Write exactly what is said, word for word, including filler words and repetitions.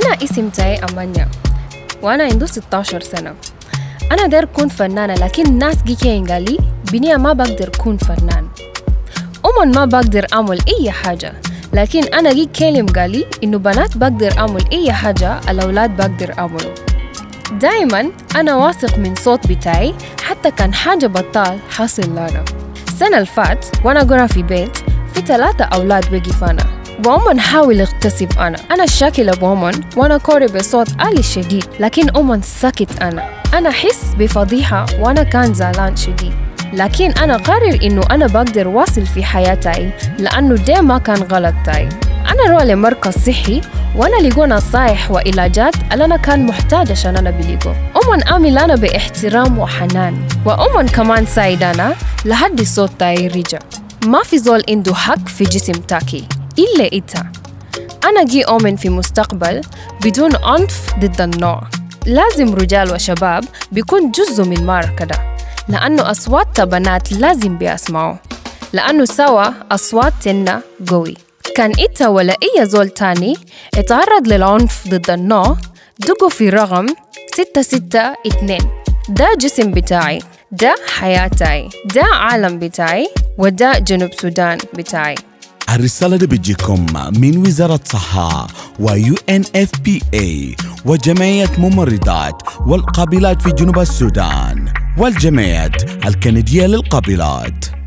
أنا اسم تاي أمانيا وأنا عنده ستة عشر سنة. أنا داير كون فنانة، لكن الناس جي كين قالي بنية ما بقدر كون فنان. أمن ما بقدر أعمل أي حاجة، لكن أنا جي كلم قالي إنه بنات بقدر أعمل أي حاجة الأولاد بقدر أعمله. دايماً أنا واثق من صوت بتاعي حتى كان حاجة بطال حاصل لنا. السنة الفات وأنا قرأ في بيت في ثلاثة أولاد وقفانا وأمن حاول اغتسب أنا أنا الشاكلة بأمن وأنا كوري بصوت عالي شديد، لكن أمن سكت. أنا أنا حس بفضيحة وأنا كان زعلان شديد، لكن أنا قرر إنه أنا بقدر واصل في حياتي لأنه ده ما كان غلط تاي. أنا روح لمركز صحي وأنا لقوا نصائح وعلاجات اللي أنا كان محتاج عشان أنا بلقوا. أمن عامل أنا باحترام وحنان، وأمن كمان ساعدنا لحد صوت تاي رجع. ما في زول عنده حق في جسم تاكي إلا إنت. أنا جي أؤمن في مستقبل بدون عنف ضد النوع. لازم رجال وشباب بيكون جزء من المعركة ده، لأنه أصوات بنات لازم بيسمعوا، لأنه سوا أصوات تنا قوي. كان إنت ولا أي زول تاني اتعرض للعنف ضد النوع، دقوا في رقم ستة ستة اتنين. ده جسم بتاعي، ده حياتي، ده عالم بتاعي، وده جنوب السودان بتاعي. الرسالة دي بتجيكم من وزارة الصحة و يو إن إف بي إيه وجمعية ممرضات والقابلات في جنوب السودان والجمعية الكندية للقابلات.